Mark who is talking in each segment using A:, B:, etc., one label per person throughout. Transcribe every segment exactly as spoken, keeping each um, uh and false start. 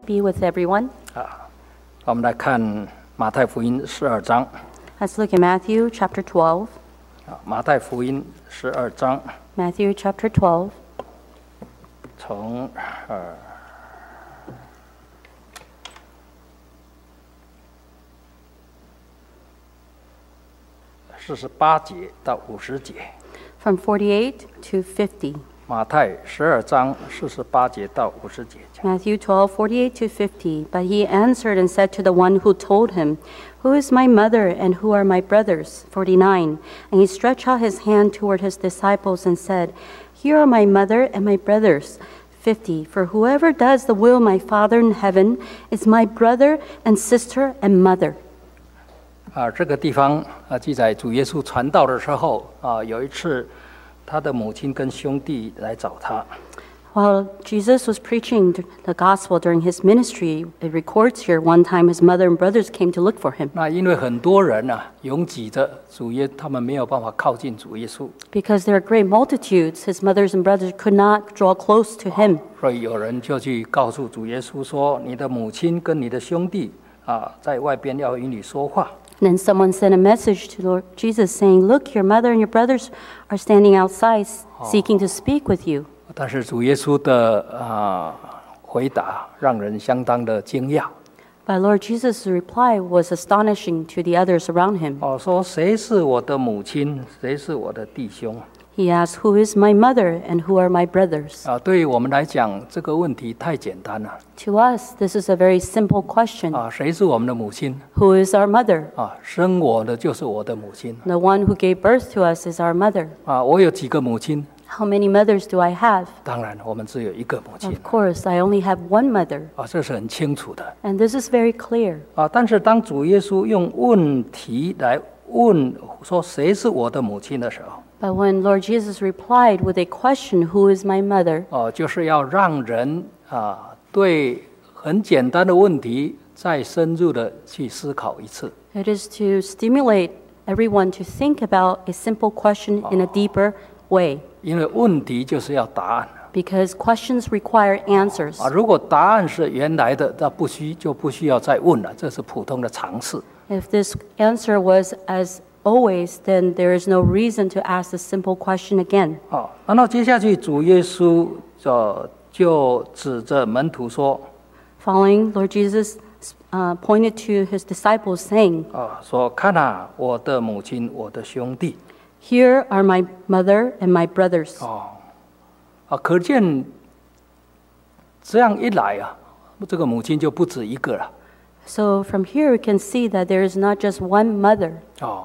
A: Be with everyone.
B: 啊，我们来看马太福音十二章。
A: Let's look at Matthew chapter twelve.
B: 啊，马太福音十二章，
A: Matthew chapter twelve,
B: 从呃四十八节到五十节。
A: from forty-eight to fifty.
B: 马太十二章四十八节到五十节讲。
A: Matthew twelve, forty-eight to fifty. But he answered and said to the one who told him, Who is my mother and who are my brothers? forty-nine. And he stretched out his hand toward his disciples and said, Here are my mother and my brothers. fifty. For whoever does the will of my Father in heaven is my brother and sister and mother.
B: 啊，这个地方啊，记载主耶稣传道的时候啊，有一次他的母亲跟兄弟来找他。
A: While Jesus was preaching the gospel during his ministry, it records here one time his mother and brothers came to look for him.
B: 那因为很多人啊，拥挤着主耶，他们没有办法靠近主耶稣，
A: Because there are great multitudes, his mothers and brothers could not draw close to him.
B: 所以有人就去告诉主耶稣说：“你的母亲跟你的兄弟啊，在外边要与你说话。”
A: And then someone sent a message to Lord Jesus saying, Look, your mother and your brothers are standing outside seeking to speak with you.
B: 但是主耶稣的啊回答让人相当的惊讶。
A: But Lord Jesus' reply was astonishing to the others around him.
B: 哦，说谁是我的母亲，谁是我的弟兄？
A: He asked, Who is my mother and who are my brothers?
B: 啊，对于我们来讲，这个问题太简单了。
A: To us, this is a very simple question.
B: 啊，谁是我们的母亲？
A: Who is our mother?
B: 啊，生我的就是我的母亲。
A: The one who gave birth to us is our mother.
B: 啊，我有几个母亲？
A: How many mothers do I have?
B: 当然，我们只有一个母亲。
A: Of course, I only have one mother.
B: 啊，这是很清楚的。
A: And this is very clear.
B: 啊，但是当主耶稣用问题来问说谁是我的母亲的时候，
A: But when Lord Jesus replied with a question, Who is my mother?
B: 哦、就是要让人啊对很简单的问题再深入的去思考一次。
A: It is to stimulate everyone to think about a simple question in a deeper way.
B: 因为问题就是要答案
A: Because questions require answers.
B: 啊。如果答案是原来的，那不需就不需要再问了，这是普通的常识。
A: If this answer was as always, then there is no reason to ask the simple question again.
B: 哦，然后接下去主耶稣就就指着门徒说，
A: Following, Lord Jesus uh, pointed to his disciples, saying,
B: 啊，说看啊，我的母亲，我的兄弟。
A: Here are my mother and my brothers.
B: 哦，啊，可见这样一来啊，这个母亲就不止一个了。
A: So from here we can see that there is not just one mother.
B: 哦，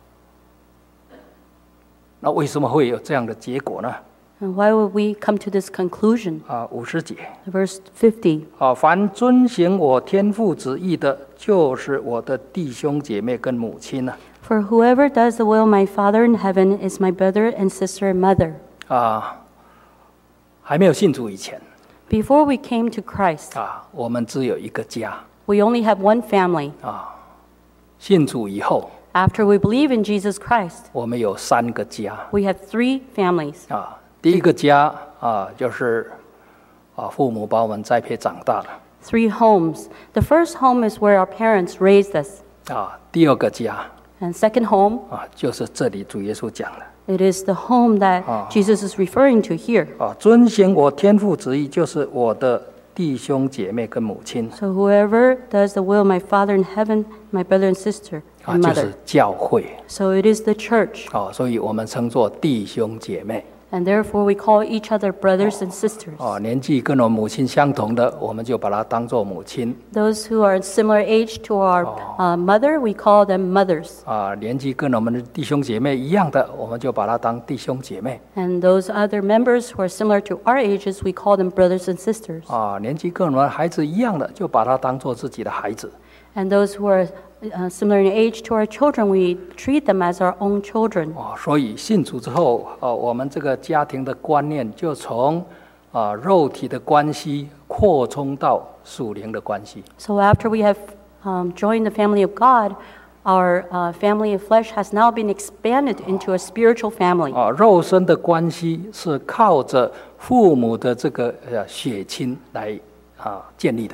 B: 那为什么会有这样的结果呢？
A: And why would we come to this conclusion?
B: 啊，五十节，
A: Verse fifty.
B: 啊，凡遵行我天父旨意的，就是我的弟兄姐妹跟母亲呢、
A: For whoever does the will of my Father in heaven is my brother and sister and mother.
B: 啊，还没有信主以前
A: Before we came to Christ,
B: 啊，我们只有一个家
A: we only have one family.
B: 啊。信主以后，
A: After we believe in Jesus Christ,
B: 我们有三个家
A: we have three families.
B: 啊。第一个家啊，就是啊，父母把我们栽培长大的
A: Three homes. The first home is where our parents raised us.
B: 啊。第二个家
A: And second home,
B: 啊，就是这里主耶稣讲的
A: it is the home that
B: Ah.
A: Jesus is referring to here.
B: 啊，遵行我天父旨意，就是我的弟兄姐妹跟母亲
A: So whoever does the will of my Father in heaven, my brother and sister
B: 啊，
A: and
B: 就
A: mother.
B: 是教会
A: So it is the church.
B: 啊，所以我们称作弟兄姐妹
A: And therefore we call each other brothers and sisters.
B: 啊。年纪跟我母亲相同的，我们就把它当做母亲
A: Those who are similar age to our uh, mother, we call them mothers.
B: 啊。年纪跟我们的弟兄姐妹一样的，我们就把它当弟兄姐妹
A: And those other members who are similar to our ages, we call them brothers and sisters.
B: 啊。年纪跟我们孩子一样的，就把它当做自己的孩子
A: And those who are uh, similar in age to our children, we treat them as our own children.
B: 啊。所以信主之后，啊，我们这个家庭的观念就从啊肉体的关系扩充到属灵的关系
A: So after we have um, joined the family of God, our uh, family of flesh has now been expanded into a spiritual family.
B: 啊。肉身的关系是靠着父母的这个呃血亲来啊建立的。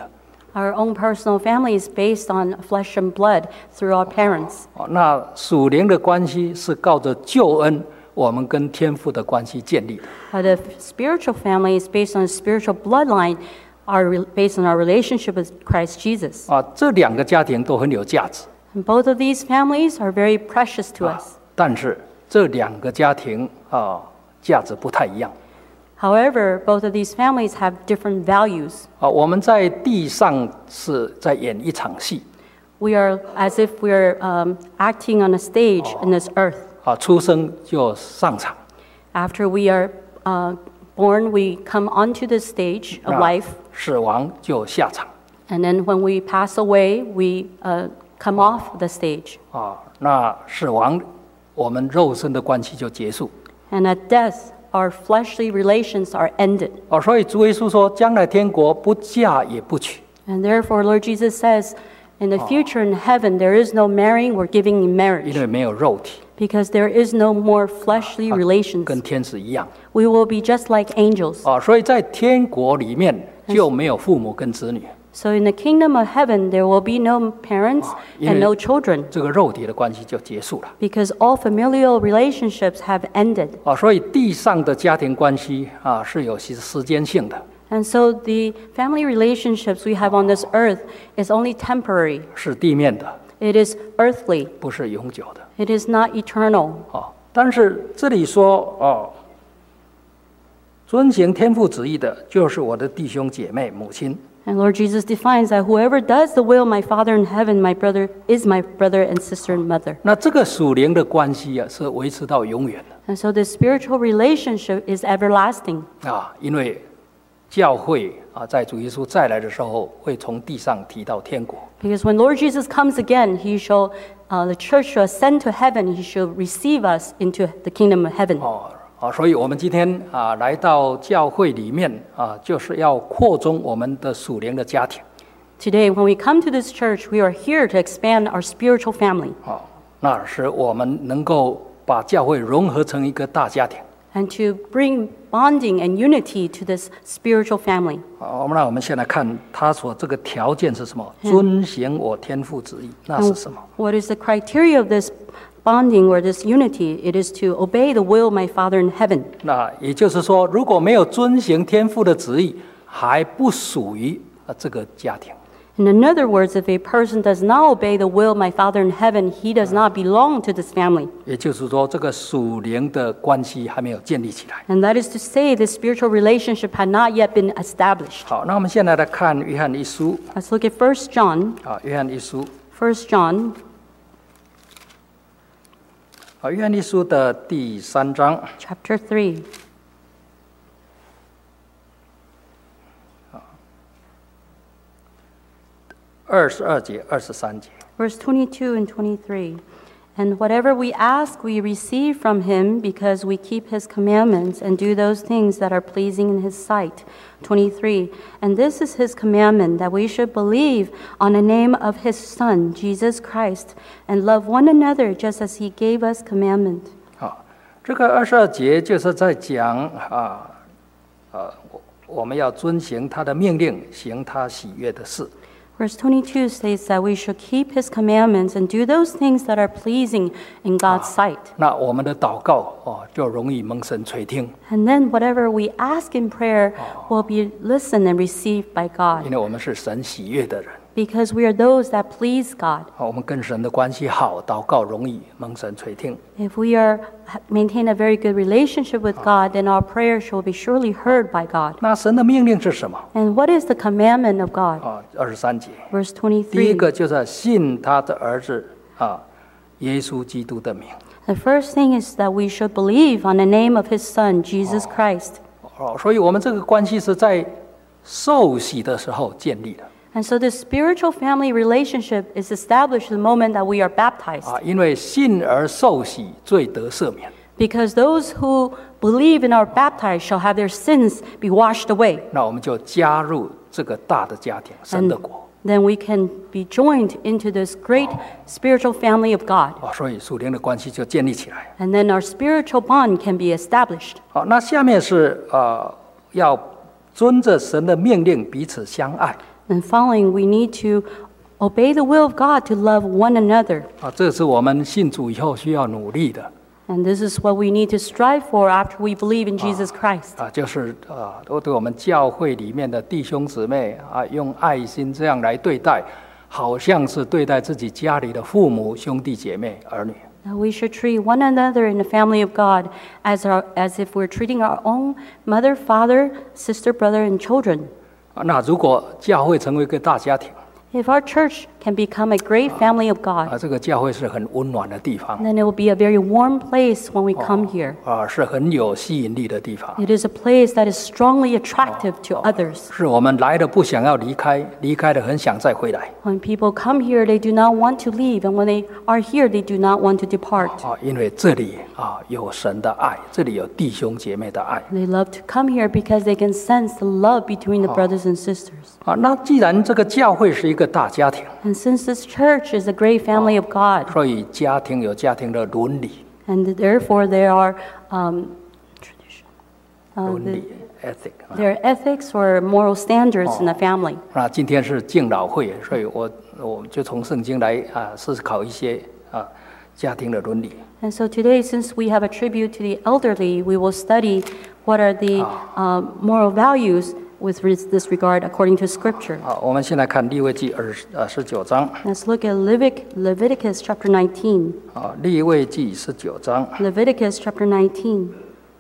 A: Our own personal family is based on flesh and blood through our parents.
B: 哦，那属灵的关系是靠着救恩，我们跟天父的关系建立的。
A: But the spiritual family is based on a spiritual bloodline, are based on our relationship with Christ Jesus.
B: 啊，这两个家庭都很有价值。
A: And both of these families are very precious to us.
B: 但是这两个家庭啊，价值不太一样。
A: However, both of these families have different values.
B: 啊，我们在地上是在演一场戏。
A: We are as if we are um, acting on a stage in this earth.
B: 啊，出生就上场。
A: After we are uh, born, we come onto the stage of
B: 那
A: life.
B: 死亡就下场。
A: And then when we pass away, we uh, come off the stage.
B: 啊，那死亡，我们肉身的关系就结束。
A: And at death, our fleshly relations are ended.
B: 哦，所以主耶稣说，将来天国不嫁也不娶。
A: And therefore, Lord Jesus says, in the future in heaven, there is no marrying or giving in
B: 因
A: marriage
B: 为没有肉体，
A: because there is no more fleshly
B: 跟
A: relations.
B: 天使一样。
A: We will be just like angels.
B: 啊，所以在天国里面就没有父母跟子女，
A: So in the kingdom of heaven, there will be no parents
B: 因
A: and
B: 为
A: no children
B: 这个肉体的关系就结束了。
A: because all familial relationships have ended.
B: 啊，所以地上的家庭关系啊是有时时间性的，
A: And so the family relationships we have on this earth is only temporary.
B: 是地面的，
A: It is earthly.
B: 不是永久的。
A: It is not eternal.
B: 啊，但是这里说哦，遵行天父旨意的，就是我的弟兄姐妹、母亲。
A: And Lord Jesus defines that whoever does the will of my Father in heaven, my brother is my brother and sister and mother.
B: 那这个属灵的关系啊，是维持到永远的
A: And so this spiritual relationship is everlasting
B: 啊，因为教会啊，在主耶稣再来的时候，会从地上提到天国。
A: because when Lord Jesus comes again, he shall, uh, the church shall ascend to heaven, he shall receive us into the kingdom of heaven.
B: 哦，啊，所以我们今天啊来到教会里面啊，就是要扩充我们的属灵的家庭。
A: Today, when we come to this church, we are here to expand our spiritual family
B: 啊，那使我们能够把教会融合成一个大家庭。
A: and to bring bonding and unity to this spiritual family.
B: 好，那我们先来看他所这个条件是什么？遵行我天父旨意，那是什么？
A: What is the criteria of this bonding or this unity? It is to obey the will of my Father in heaven.
B: 那也就是说，如果没有遵行天父的旨意，还不属于啊这个家庭。
A: In other words, if a person does not obey the will of my Father in heaven, he does not belong to this family.
B: 也就是说，这个属灵的关系还没有建立起来。
A: And that is to say, this spiritual relationship had not yet been established.
B: 好，那我们现在来看约翰一书
A: Let's look at First John.
B: 啊，约翰一书
A: First John
B: 啊，约翰一书的第三章
A: chapter three.
B: 二十二节、二十三节。
A: Verse twenty-two and twenty-three. And whatever we ask, we receive from him because we keep his commandments and do those things that are pleasing in his sight. twenty-three. And this is his commandment, that we should believe on the name of his Son, Jesus Christ, and love one another just as he gave us commandment.
B: 好，这个二十二节就是在讲啊，呃，我我们要遵行他的命令，行他喜悦的事。
A: Verse twenty-two states that we should keep his commandments and do those things that are pleasing in God's sight.
B: 那我们的祷告哦，就容易蒙神垂听，
A: And then whatever we ask in prayer will be listened and received by
B: 因
A: God,
B: 为我们是神喜悦的人。
A: because we are those that please God.
B: 好，我们跟神的关系好，祷告容易蒙神垂听。
A: If we are maintain a very good relationship with God, then our prayers shall be surely heard by God.
B: 那神的命令是什么？
A: And what is the commandment of God?
B: 啊，二十三节，
A: Verse
B: 第一
A: twenty-three.
B: 个就是信他的儿子啊，耶稣基督的名。
A: The first thing is that we should believe on the name of his Son, Jesus Christ.
B: 哦，所以我们这个关系是在受洗的时候建立的。
A: And so this spiritual family relationship is established the moment that we are baptized.
B: 啊，因为信而受洗，罪得赦免。
A: Because those who believe and are baptized shall have their sins be washed away.
B: 那我们就加入这个大的家庭，神的国。
A: Then we can be joined into this great spiritual family of God.
B: 啊，所以属灵的关系就建立起来。
A: And then our spiritual bond can be established.
B: 好，那下面是呃，要遵着神的命令彼此相爱。
A: And following, we need to obey the will of God to love one another.
B: 啊，这是我们信主以后需要努力的。
A: And this is what we need to strive for after we believe in Jesus Christ.
B: 啊，就是啊，都对我们教会里面的弟兄姊妹啊，用爱心这样来对待，好像是对待自己家里的父母、兄弟姐妹、儿女。
A: That we should treat one another in the family of God as, our, as if we're treating our own mother, father, sister, brother, and children.
B: 啊，那如果教会成为一个大家庭，
A: If our church can become a great family of God,
B: 啊，这个教会是很温暖的地方，
A: then it will be a very warm place when we come here.
B: 啊，是很有吸引力的地方，
A: It is a place that is strongly attractive to others.
B: 是我们来的不想要离开，离开的很想再回来。
A: When people come here, they do not want to leave, and when they are here, they do not want to depart.
B: 啊，因为这里啊有神的爱，这里有弟兄姐妹的爱。
A: They love to come here because they can sense the love between the brothers and sisters.
B: 啊，那既然这个教会是一个大家庭，
A: And since this church is a great family of God,
B: 所以家庭有家庭的伦理，
A: and therefore there are um, tradition, uh,
B: 伦
A: the,
B: 理 ethic 啊。
A: there are ethics or moral standards in the family.
B: 那今天是敬老会，所以我我就从圣经来啊思考一些啊家庭的伦理。
A: And so today, since we have a tribute to the elderly, we will study what are the uh, moral values with this regard according to Scripture.
B: 好，我们先来看利未记二十呃十九章。
A: Let's look at Levit- Leviticus chapter nineteen.
B: 啊，利未记十九章
A: Leviticus chapter nineteen.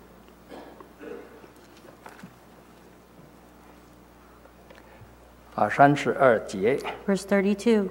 B: 啊三十二节。
A: Verse thirty-two.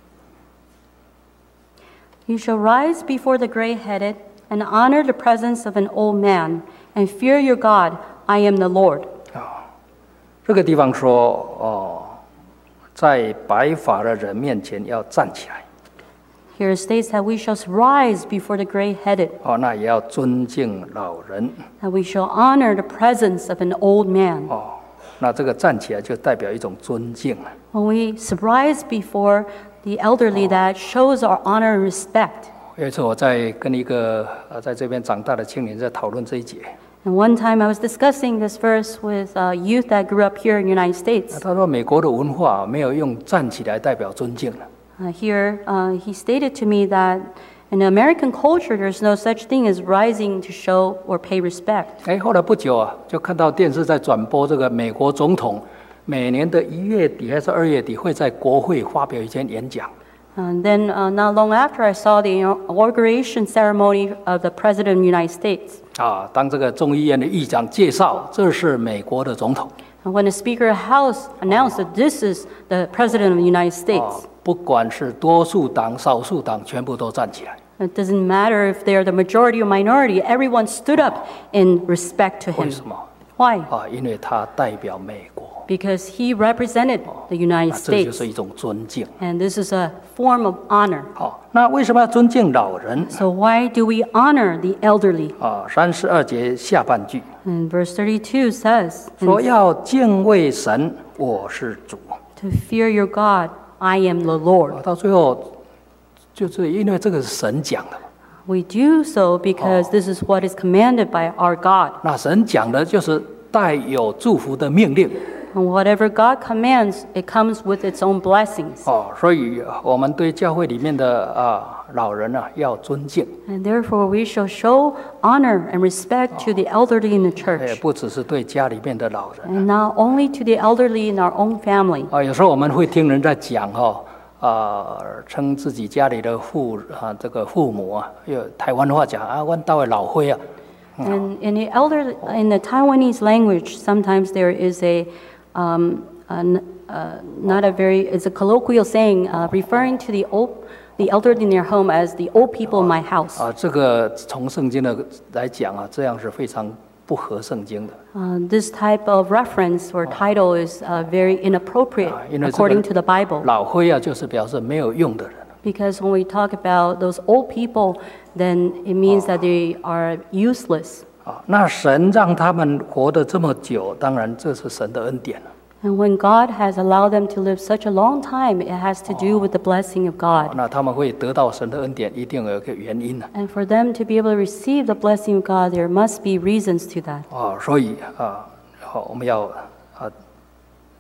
A: You shall rise before the gray-headed and honor the presence of an old man and fear your God. I am the Lord.
B: 这个地方说哦，在白发的人面前要站起来。
A: Here it states that we shall rise before the gray-headed,
B: 哦，那也要尊敬老人。
A: that we shall honor the presence of an old man.
B: 哦，那这个站起来就代表一种尊敬啊。
A: When we rise before the elderly, that shows our honor and respect.
B: 有一次我在跟一个呃在这边长大的青年在讨论这一节，
A: And one time I was discussing this verse with uh, youth that grew up here in the United
B: 那
A: States.
B: 他说美国的文化没有用站起来代表尊敬了。
A: Uh, here, uh, he stated to me that in American culture, there's no such thing as rising to show or pay respect.
B: 哎，后来不久啊，就看到电视在转播这个美国总统每年的一月底还是二月底会在国会发表一篇演讲。
A: And then uh, not long after, I saw the inauguration ceremony of the President of the United States.
B: 啊，当这个众议院的议长介绍这是美国的总统，
A: And when the Speaker of the House announced that this is the President of the United
B: 啊
A: States,
B: 不管是多数党、少数党，全部都站起来。
A: it doesn't matter if they're the majority or minority, everyone stood up in respect to
B: 为
A: him.
B: 什么？
A: Why?
B: 啊，因为他代表美国，
A: Because he represented the United
B: 啊，这就
A: States.
B: 是一种尊敬。
A: And this is a form of honor.
B: 好，那为什么要尊敬老人？
A: So why do we honor the elderly?
B: 啊，三十二节下半句
A: And verse thirty-two says,
B: 说要敬畏神，我是主。
A: to fear your God, I am the Lord.
B: 啊，到最后就是因为这个是神讲的嘛，
A: We do so because this is what is commanded by our God.
B: 那神讲的就是带有祝福的命令。
A: And whatever God commands, it comes with its own blessings.
B: 哦，所以我们对教会里面的啊老人啊要尊敬，
A: And therefore, we shall show honor and respect to the elderly in the
B: 也
A: church.
B: 不只是对家里面的老人。
A: And not only to the elderly in our own family.
B: 啊，有时候我们会听人在讲哈、啊，称自己家里的父啊，这个父母啊，有台湾话讲啊，阮兜的老岁啊，
A: And in the elder, in the Taiwanese language, sometimes there is a, um, an, uh, not a very, it's a colloquial saying uh, referring to the old, the elderly in their home as the old people in my house.
B: 啊，这个从圣经的来讲啊，这样是非常不合圣经的。
A: Uh, this type of reference or title is uh, very inappropriate
B: 啊，因为这
A: according to
B: 个
A: the Bible.
B: 老岁啊，就是表示没有用的人。
A: Because when we talk about those old people, then it means that they are useless.
B: 啊，那神让他们活得这么久，当然这是神的恩典了。
A: And when God has allowed them to live such a long time, it has to do with the blessing of
B: 啊
A: God.
B: 那他们会得到神的恩典，一定有一个原因的。
A: And for them to be able to receive the blessing of God, there must be reasons to that.
B: 啊，所以啊，好，我们要啊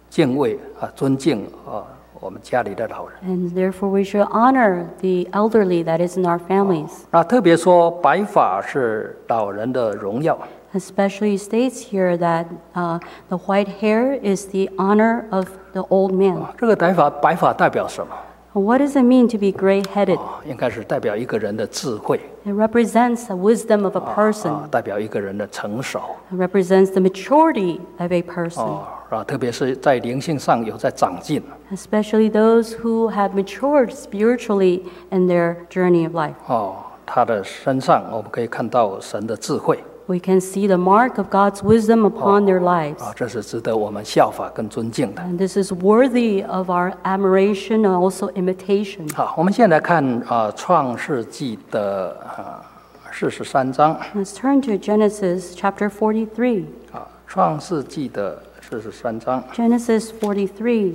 B: 敬畏啊，尊敬啊我们家里的老人。
A: And therefore we should honor the elderly that is in our families.
B: 那特别说白发是老人的荣耀。
A: Especially states here that uh, the white hair is the honor of the old man.
B: 这个白发白发代表什么？
A: What does it mean to be gray-headed?
B: 啊，应该是代表一个人的智慧。
A: It represents the wisdom of a
B: 啊，
A: person.
B: 代表一个人的成熟。
A: It represents the maturity of a person.
B: 哦，啊，特别是在灵性上有在长进。
A: Especially those who have matured spiritually in their journey of life.
B: 哦，他的身上我们可以看到神的智慧。
A: We can see the mark of God's wisdom upon their lives.
B: 啊，这是值得我们效法跟尊敬的。
A: And this is worthy of our admiration and also imitation.
B: 好，我们现在来看啊，《创世纪》的啊四十三章。
A: Let's turn to Genesis chapter forty-three.
B: 啊，《创世纪》的四十三章。
A: Genesis forty-three.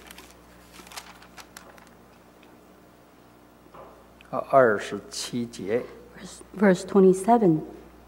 B: 啊，二十七节。
A: Verse twenty-seven.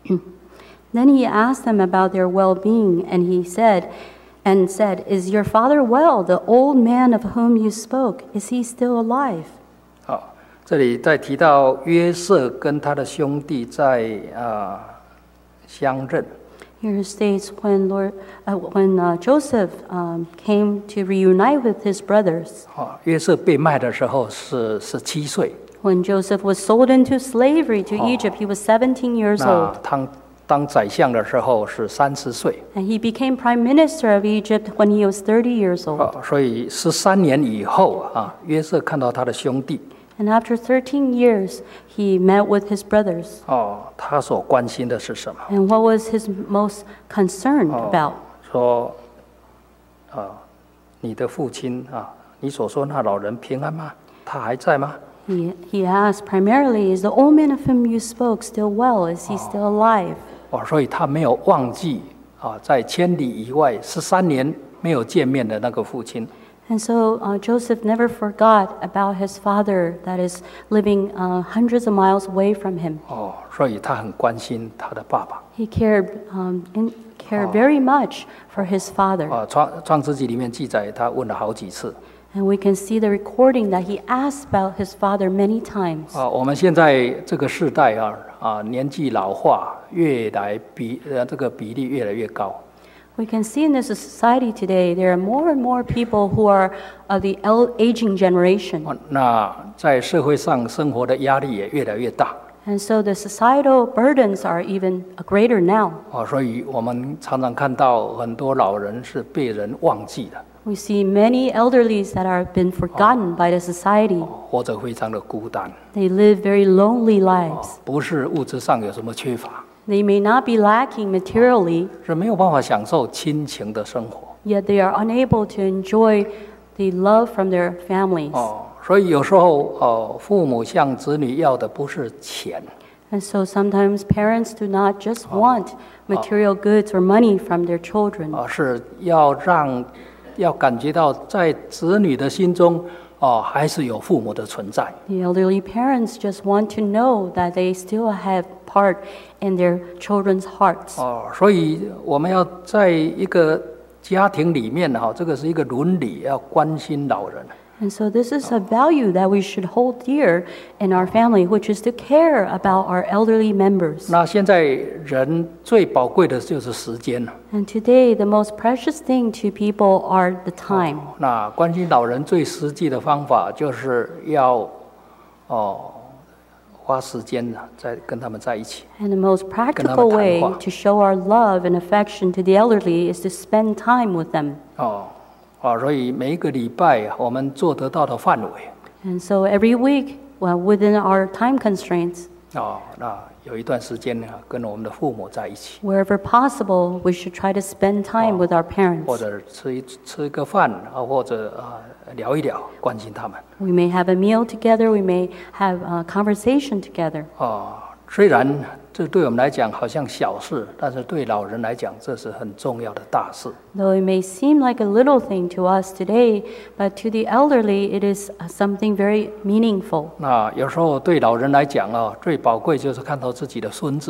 A: Then he asked them about their well-being, and he said, and said, "Is your father well? The old man of whom you spoke, is he still alive?"
B: 好，这里在提到约瑟跟他的兄弟在啊相认。
A: Here it states when Lord, uh, when uh, Joseph um, came to reunite with his brothers.
B: 啊，约瑟被卖的时候是十七岁。
A: When Joseph was sold into slavery to Egypt, he was seventeen years
B: 那
A: old,
B: 当当宰相的时候是三十岁。
A: and he became prime minister of Egypt when he was thirty years old.
B: 啊，所以十三年以后啊，约瑟看到他的兄弟。
A: And after thirteen years, he met with his brothers.
B: 哦，他所关心的是什么？
A: And what was his most concerned about?
B: 说，啊，你的父亲啊，你所说那老人平安吗？他还在吗？
A: He, he asked primarily, "Is the old man of whom you spoke still well? Is he still alive?"
B: 哦，所以他没有忘记啊，在千里以外十三年没有见面的那个父亲。
A: And so uh, Joseph never forgot about his father that is living uh, hundreds of miles away from him.
B: 哦，所以他很关心他的爸爸。
A: He cared, um, in, cared very much for his father.
B: 啊，创创世纪里面记载，他问了好几次。
A: And we can see the recording that he asked about his father many times.
B: 啊，我们现在这个世代啊，啊，年纪老化越来比呃这个比例越来越高。
A: We can see in this society today, there are more and more people who are of the el- aging generation.
B: 啊，那在社会上生活的压力也越来越大。
A: And so the societal burdens are even greater now.
B: 啊，所以我们常常看到很多老人是被人忘记的，
A: We see many elderlies that are been forgotten by the society.
B: 活着非常的孤单。
A: They live very lonely lives.
B: 不是物质上有什么缺乏，
A: They may not be lacking materially,
B: 是没有办法享受亲情的生活。
A: yet they are unable to enjoy the love from their families.
B: 哦，所以有时候哦，父母向子女要的不是钱，
A: And so sometimes parents do not just want material goods or money from their children.
B: 而是要让要感觉到在子女的心中哦，还是有父母的存在。
A: The elderly parents just want to know that they still have part in their children's hearts.
B: 哦，所以我们要在一个家庭里面哈，这个是一个伦理，要关心老人。
A: And so this is a value that we should hold dear in our family, which is to care about our elderly members.
B: 那现在人最宝贵的就是时间了。
A: And today, the most precious thing to people are the time.
B: 那关心老人最实际的方法，就是要哦花时间在跟他们在一起。
A: And the most
B: 跟他们
A: practical
B: 谈
A: way
B: 话。
A: to show our love and affection to the elderly is to spend time with them.
B: 哦，啊，所以每一个礼拜我们做得到的范围，
A: And so every week, well, within our time constraints,
B: 哦，那有一段时间呢，跟我们的父母在一起，
A: wherever possible, we should try to spend time with our
B: 或
A: parents.
B: 者吃一吃一个饭啊，或者啊聊一聊，关心他们。
A: We may have a meal together, we may have a conversation together.
B: 哦，虽然这对我们来讲好像小事，但是对老人来讲，这是很重要的大事。
A: Though it may seem like a little thing to us today, but to the elderly, it is something very meaningful.
B: 那有时候对老人来讲啊，最宝贵就是看到自己的孙子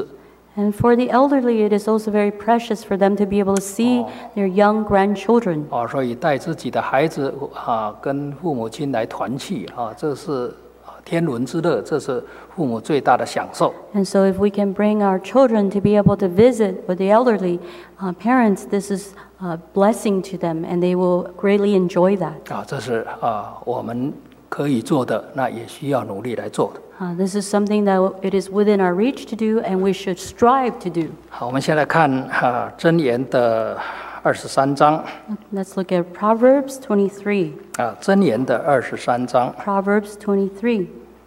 A: And for the elderly, it is also very precious for them to be able to see their young grandchildren.
B: 哦，所以带自己的孩子啊，跟父母亲来团聚啊，这是天伦之乐，这是父母最大的享受。
A: And so if we can bring our children to be able to visit with the elderly uh, parents, this is a blessing to them, and they will greatly enjoy that.
B: 啊，这是啊我们可以做的，那也需要努力来做的。
A: Uh, this is something that it is within our reach to do, and we should strive to do.
B: 好，我们先来看啊箴言的二十三章
A: Let's look at Proverbs twenty-three.
B: 啊，箴言的二十三章。
A: Proverbs twenty-three.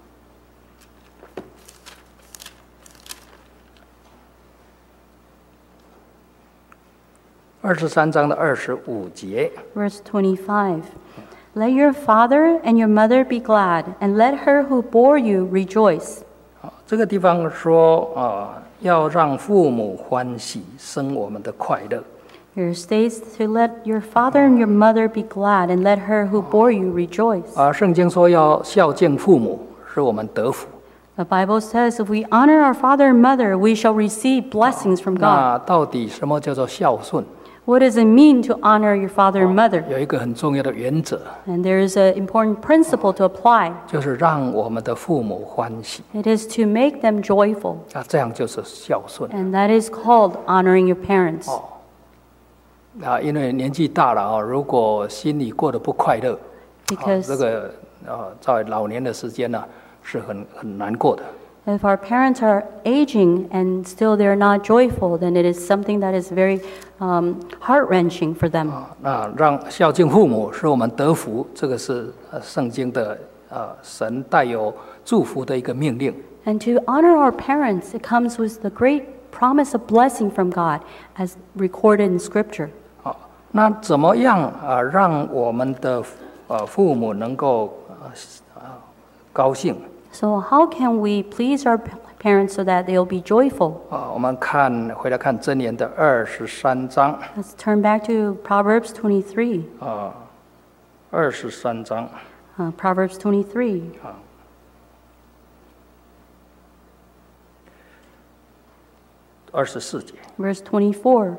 B: 二十三章的二十五节，
A: Verse twenty-five. Let your father and your mother be glad, and let her who bore you rejoice.
B: 啊，这个地方说啊，要让父母欢喜，生我们的快乐。
A: Here states to let your father and your mother be glad, and let her who bore you rejoice.
B: 啊，圣经说要孝敬父母，使我们得福。
A: The Bible says if we honor our father and mother, we shall receive blessings from God.
B: 那到底什么叫做孝顺？
A: What does it mean to honor your father and mother?
B: 有一个很重要的原则，
A: And there is an important principle to apply.
B: 就是让我们的父母欢喜
A: It is to make them joyful,
B: 啊，这样就是孝顺
A: and that is called honoring your parents.
B: 啊。因为年纪大了啊，如果心里过得不快乐，啊，
A: Because
B: 这个啊，在老年的时间呢，是很很难过的。
A: if our parents are aging and still they're not joyful, then it is something that is very um, heart-wrenching for them.
B: 那让孝敬父母使我们得福，这个是呃圣经的呃神带有祝福的一个命令。
A: And to honor our parents, it comes with the great promise of blessing from God, as recorded in Scripture.
B: 好，那怎么样啊让我们的呃父母能够呃呃高兴？
A: So how can we please our parents so that they'll be joyful?
B: 啊，我们看回来看箴言的二十三章
A: Let's turn back to Proverbs twenty-three.
B: 啊，二十三章
A: Uh, Proverbs twenty-three.
B: 啊，二十四节。
A: Verse twenty-four.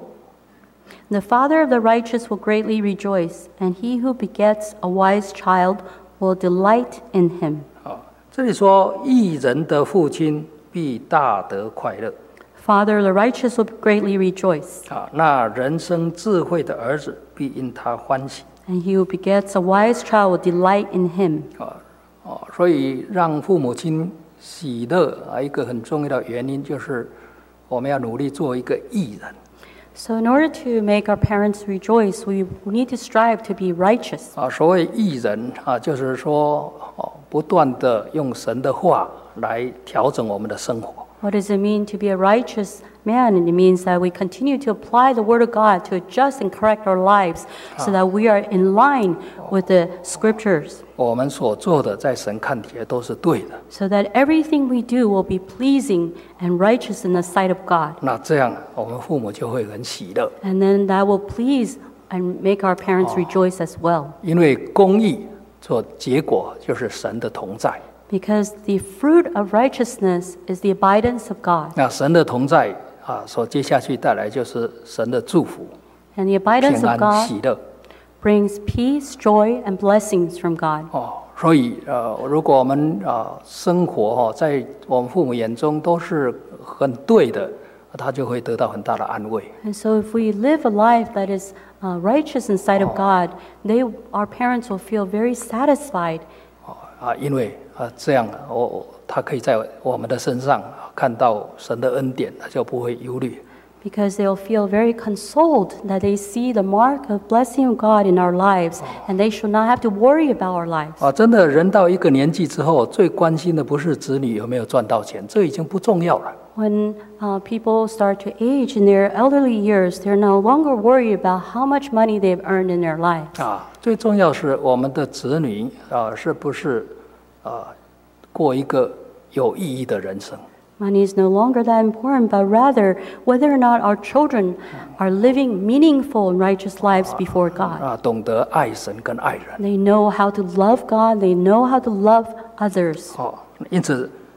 A: The father of the righteous will greatly rejoice, and he who begets a wise child will delight in him.
B: 啊，这里说义人的父亲必大得快乐
A: Father of the righteous will greatly rejoice,
B: 啊，那人生智慧的儿子必因他欢喜
A: and he who begets a wise child will delight in him.
B: 啊哦，所以让父母亲喜乐啊，一个很重要的原因就是我们要努力做一个义人
A: So in order to make our parents rejoice, we need to strive to be righteous.
B: 啊。所谓义人啊，就是说哦，不断的用神的话来调整我们的生活。
A: What does it mean to be a righteous man? And it means that we continue to apply the Word of God to adjust and correct our lives so that we are in line with the Scriptures,
B: 我们所做的在神看起来都是对的，
A: so that everything we do will be pleasing and righteous in the sight of God.
B: 那这样我们父母就会很喜乐，
A: And then that will please and make our parents rejoice as well.
B: 因为公义做结果就是神的同在。
A: Because the fruit of righteousness is the abidance of God.
B: 那神的同在啊，所接下去带来就是神的祝福、
A: And the abidance
B: 平
A: of
B: 安、
A: God
B: 喜乐。
A: brings peace, joy, and blessings from God.
B: 哦，所以呃，如果我们啊、生活哦，在我们父母眼中都是很对的，他就会得到很大的安慰。
A: And so if we live a life that is uh, righteous in sight of God, they, our parents will feel very satisfied
B: 哦啊，因为啊这样，我、我他可以在我们的身上啊看到神的恩典，他就不会忧虑。
A: because they'll feel very consoled that they see the mark of blessing of God in our lives, and they should not have to worry about our lives.
B: 啊，真的，人到一个年纪之后，最关心的不是子女有没有赚到钱，这已经不重要了。
A: When uh, people start to age in their elderly years, they're no longer worried about how much money they've earned in their lives.
B: 啊，最重要是我们的子女啊，是不是啊过一个有意义的人生？
A: Money is no longer that important, but rather whether or not our children are living meaningful and righteous lives before God.
B: 啊，懂得爱神跟爱人。
A: They know how to love God, they know how to love others.
B: 哦，因此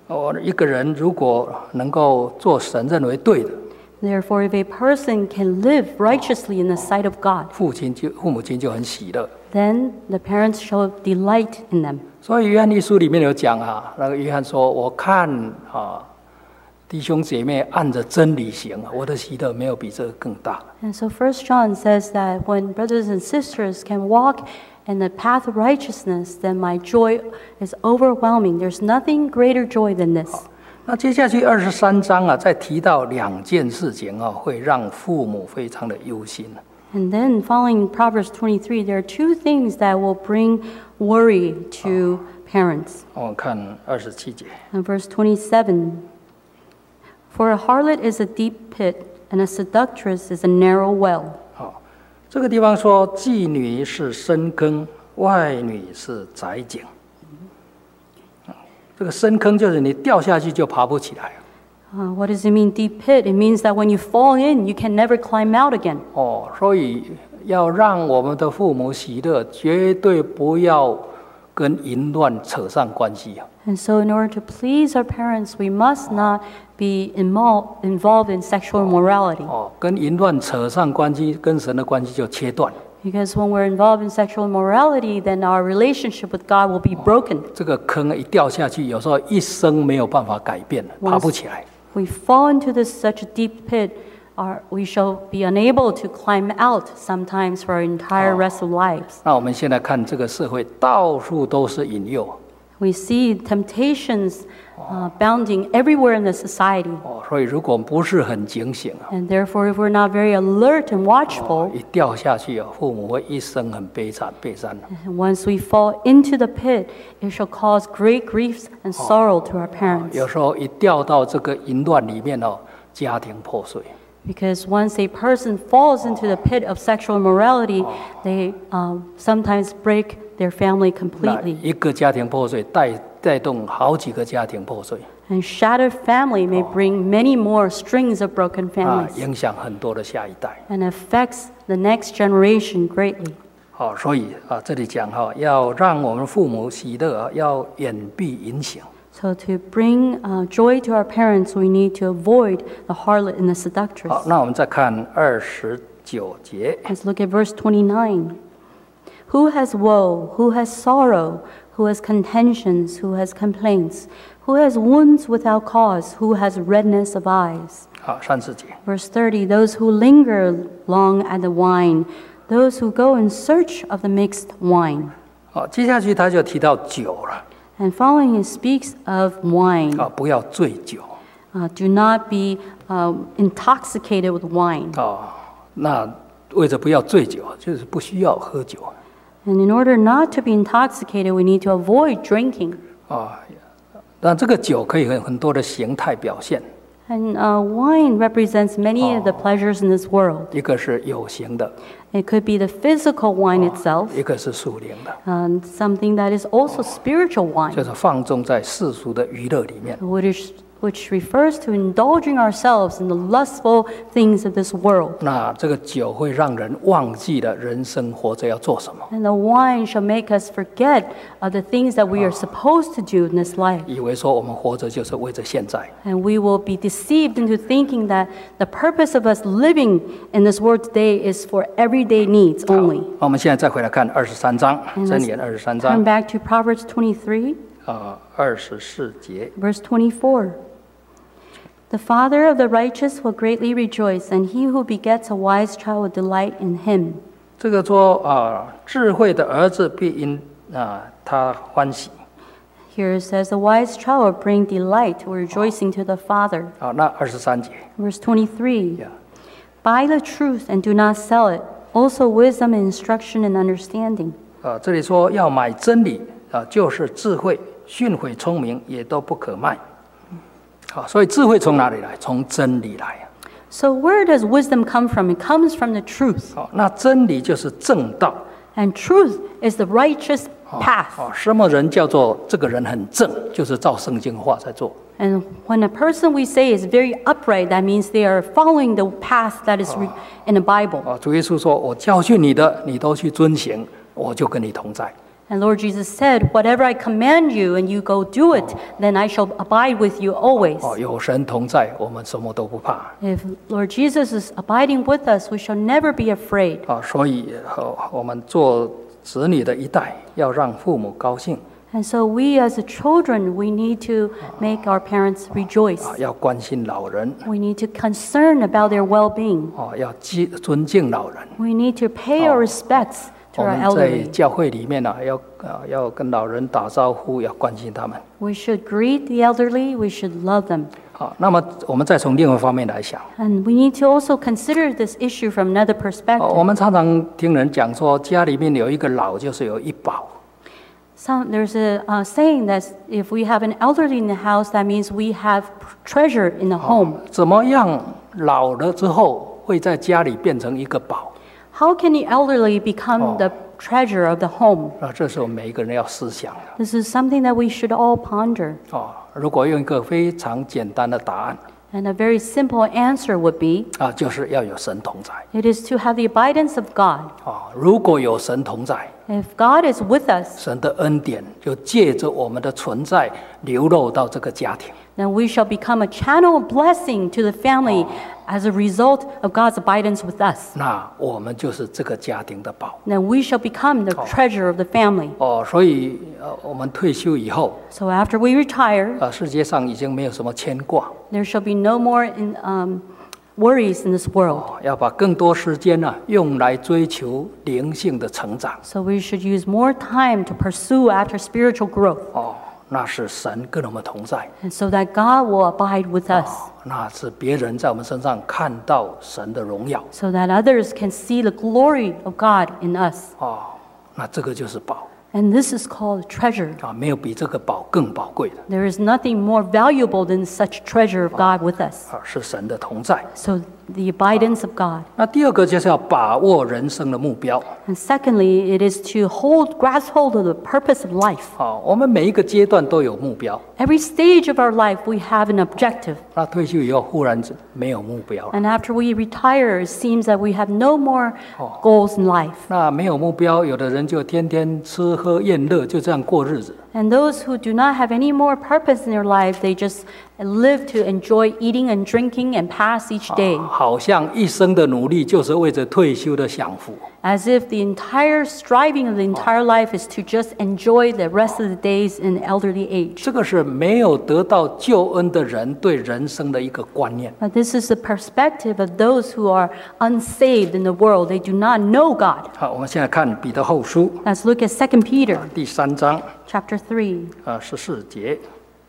B: 哦，一个人如果能够做神认为对的，
A: Therefore, if a person can live righteously in the sight of God,
B: 父亲就父母亲就很喜乐。
A: then the parents shall delight in them.
B: 所以约翰一书里面有讲啊，那个约翰说：“我看啊，弟兄姐妹按着真理行，我的喜乐没有比这个更大。”
A: And so First John says that when brothers and sisters can walk in the path of righteousness, then my joy is overwhelming. There's nothing greater joy than this.
B: 那接下去二十三章啊，再提到两件事情啊，会让父母非常的忧心。
A: And then following Proverbs twenty-three, there are two things that will bring worry to parents.
B: 我们看二十七节。
A: In verse twenty-seven, for a harlot is a deep pit, and a seductress is a narrow well.
B: 好，这个地方说，妓女是深坑，外女是窄井。这个深坑就是你掉下去就爬不起来。
A: Uh, what does it mean, deep pit? It means that when you fall in, you can never climb out again.
B: 哦，所以要让我们的父母喜乐，绝对不要跟淫乱扯上关系啊。
A: And so, in order to please our parents, we must not be involved involved in sexual immorality.
B: 哦，跟淫乱扯上关系，跟神的关系就切断。
A: Because when we're involved in sexual immorality, then our relationship with God will be broken.
B: 这个坑一掉下去，有时候一生没有办法改变了，爬不起来。
A: We fall into this such a deep pit, our, we shall be unable to climb out sometimes for our entire rest of lives.
B: 那我们现在看这个社会，到处都是引诱。
A: We see temptations uh, bounding everywhere in the society.
B: 哦，所以如果不是很警醒啊，
A: And therefore, if we're not very alert and watchful,
B: 一掉下去啊，父母会一生很悲惨、悲惨。
A: and once we fall into the pit, it shall cause great griefs and sorrow to our parents.
B: 有时候一掉到这个淫乱里面哦，家庭破碎。
A: Because once a person falls into the pit of sexual immorality, they um, sometimes break their family
B: 那
A: completely.
B: 一个家庭破碎，带带动好几个家庭破碎，
A: And shattered family may bring mmany more strings of broken
B: 啊，
A: families
B: 影响很多的下一代。
A: and affects the next generation greatly.
B: 好，所以啊，这里讲哈，要让我们父母喜乐啊，要远避淫行。
A: So to bring uh, joy to our parents, we need to avoid the harlot and the
B: 好，
A: seductress.
B: 那我们再看二十九节。
A: Let's look at verse twenty-nine. Who has woe? Who has sorrow? Who has contentions? Who has complaints? Who has wounds without cause? Who has redness of eyes?
B: 好，三十节。
A: Verse thirty. Those who linger long at the wine, those who go in search of the mixed wine.
B: 好，接下去他就提到酒了。
A: And following it speaks of wine.
B: 啊，不要醉酒。
A: Uh, do not be um, intoxicated with wine.
B: 啊，那为着不要醉酒，就是不需要喝酒。
A: And in order not to be intoxicated, we need to avoid drinking.
B: 啊，那这个酒可以很很多的形态表现，
A: And uh, wine represents many of the pleasures in this world.
B: 一个是有形的，
A: It could be the physical wine itself,
B: 一个是属灵的，
A: and something that is also spiritual
B: 就
A: wine,
B: 是放纵在世俗的娱乐里面。
A: which, is, which refers to indulging ourselves in the lustful things of this world.
B: 那这个酒会让人忘记了人生活着要做什么，
A: And the wine shall make us forget of the things that we are supposed to do in this life.
B: 以为说我们活着就是为着现在。
A: And we will be deceived into thinking that the purpose of us living in this world today is for everyday needs only.
B: 那我们现在再回来看二十三章，
A: And
B: 箴
A: let's
B: 言二十三
A: turn
B: 章
A: back to Proverbs twenty-three,
B: 啊二十四节。
A: verse twenty-four. The father of the righteous will greatly rejoice, and he who begets a wise child will delight in him.
B: 这个说啊，智慧的儿子必因啊他欢喜。
A: Here it says, the wise child will bring delight or rejoicing to the father.
B: 好，那二十三节。
A: Verse twenty-three.
B: Yeah.
A: Buy the truth and do not sell it, also wisdom and instruction and understanding.
B: 啊，这里说要买真理啊，就是智慧、训诲、聪明也都不可卖。好，所以智慧从哪里来？从真理来。
A: So where does wisdom come from? It comes from the truth.
B: 好，那真理就是正道。
A: And truth is the righteous path.
B: 哦，什么人叫做这个人很正？就是照圣经话在做。
A: And when a person we say is very upright, that means they are following the path that is re- in the Bible.
B: 啊，主耶稣说：“我教训你的，你都去遵行，我就跟你同在。”
A: And Lord Jesus said, "Whatever I command you, and you go do it, then I shall abide with you always."
B: 哦，有神同在，我们什么都不怕。
A: If Lord Jesus is abiding with us, we shall never be afraid.
B: 啊，所以哦，我们做子女的一代，要让父母高兴。
A: And so we as the children, we need to make our parents rejoice.
B: 啊，要关心老人。
A: We need to concern about their well-being.
B: 哦，要敬尊敬老人。
A: We need to pay our respects to
B: 我
A: our
B: 们在
A: elderly.
B: 教会里面呢、啊，要啊要跟老人打招呼，要关心他们。
A: We should greet the elderly. We should love them.
B: 好，那么我们再从另外一方面来想。
A: And we need to also consider this issue from another
B: 哦，
A: perspective.
B: 我们常常听人讲说，家里面有一个老，就是有一宝。
A: Some, there's a uh, saying that if we have an elderly in the house, that means we have treasure in the home.
B: 怎么样老了之后会在家里变成一个宝？
A: How can the elderly become the treasure of the home?
B: 啊，这是我们每一个人要思想的。
A: This is something that we should all ponder.
B: 哦，如果用一个非常简单的答案
A: And a very simple answer would be,
B: 啊，就是要有神同在。
A: it is to have the abidance of God.
B: 啊，如果有神同在，
A: If God is with us,
B: 神的恩典就借着我们的存在流露到这个家庭。
A: then we shall become a channel of blessing to the family as a result of God's abidance with us.
B: 那我们就是这个家庭的宝。
A: Then we shall become the treasure of the family.
B: 哦，所以呃，我们退休以后，
A: So after we retire,
B: 呃，世界上已经没有什么牵挂，
A: there shall be no more in, um, worries in this world.
B: 哦，要把更多时间呢、用来追求灵性的成长。
A: So we should use more time to pursue after spiritual growth,
B: 哦，那是神跟我们同在，
A: and so that God will abide with us,
B: 那是别人在我们身上看到神的荣耀。
A: so that others can see the glory of God in us.
B: 哦，那这个就是宝
A: And this is called treasure.
B: 啊，没有比这个宝更宝贵的
A: There is nothing more valuable than such treasure of God with us.
B: 啊，是神的同在。
A: So the abidance of God.
B: 那第二个就是要把握人生的目标。
A: And secondly, it is to hold, grasp hold of the purpose of life.
B: 啊，我们每一个阶段都有目标。
A: Every stage of our life, we have an objective.
B: 那退休以后忽然没有目标了，
A: And after we retire, it seems that we have no more goals in life.
B: 那没有目标，有的人就天天吃喝宴乐，就这样过日子。
A: And those who do not have any more purpose in their life, they just live to enjoy eating and drinking and pass each day,
B: 好像一生的努力就是为着退休的享福。
A: as if the entire striving of the entire life is to just enjoy the rest of the days in elderly age.
B: 这个是没有得到救恩的人对人生的一个观念。
A: But this is the perspective of those who are unsaved in the world. They do not know God.
B: 好，我们现在看彼得后书
A: Let's look at Second Peter
B: 第三章
A: chapter three,
B: 啊十四节。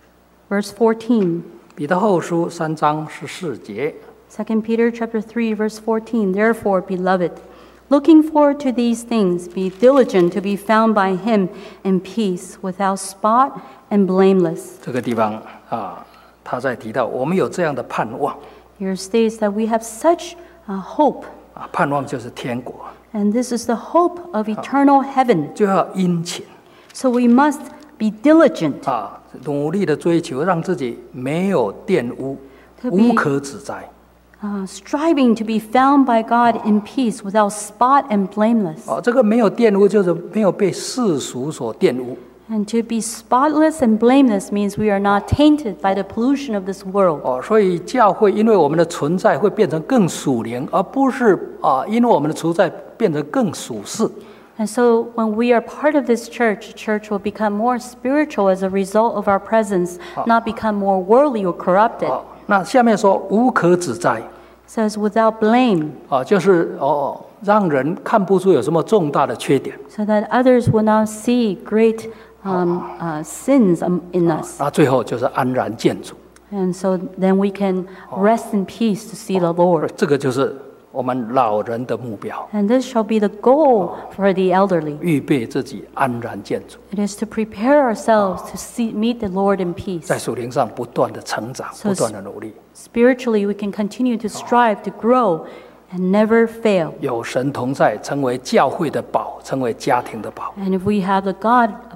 A: verse fourteen.
B: 彼得后书三章十四节。
A: Second Peter chapter three, verse fourteen. Therefore, beloved, looking forward to these things, be diligent to be found by him in peace, without spot and blameless.
B: 这个地方啊，他在提到我们有这样的盼望
A: Here states that we have such a hope,
B: 啊，盼望就是天国，
A: and this is the hope of eternal heaven.
B: 就要殷勤
A: So we must be diligent,
B: 啊，努力的追求，让自己没有玷污，
A: 特别
B: 无可指摘。
A: uh, striving to be found by God in peace, without spot and blameless.
B: 哦，这个没有玷污，就是没有被世俗所玷污。
A: And to be spotless and blameless means we are not tainted by the pollution of this world.
B: 哦，所以教会因为我们的存在会变成更属灵，而不是啊，因为我们的存在变成更属世。
A: And so when we are part of this church, the church will become more spiritual as a result of our presence, not become more worldly or corrupted.
B: 哦，那下面说无可指摘
A: It says without blame,
B: 啊，就是哦，让人看不出有什么重大的缺点。
A: so that others will not see great um, uh, sins um, in us.
B: 那最后就是安然见主，
A: And so then we can rest in peace to see the Lord.
B: 这个就是我们老人的目标，
A: And this shall be the goal for the elderly.
B: 预备自己安然见主，
A: It is to prepare ourselves to see, meet the Lord in peace.
B: 在属灵上不断的成长，
A: So
B: 不断的努力。
A: Spiritually, we can continue to strive to grow and never fail.
B: 有神同在，成为教会的宝，成为家庭的宝。
A: And if we have the God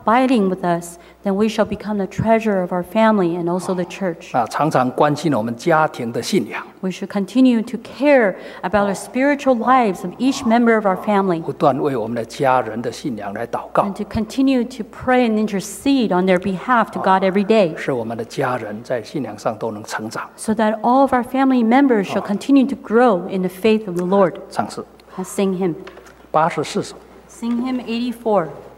A: abiding with us, then we shall become the treasure of our family and also the church.
B: 啊，常常关心我们家庭的信仰，
A: We should continue to care about the spiritual lives of each member of our family
B: 不断为我们的家人的信仰来祷告，
A: and to continue to pray and intercede on their behalf to God every day,
B: 使我们的家人在信仰上都能成长。
A: so that all of our family members shall continue to grow in the faith of the Lord.
B: 唱诗
A: Let's sing him.
B: 八十四首。
A: Sing him eighty-four.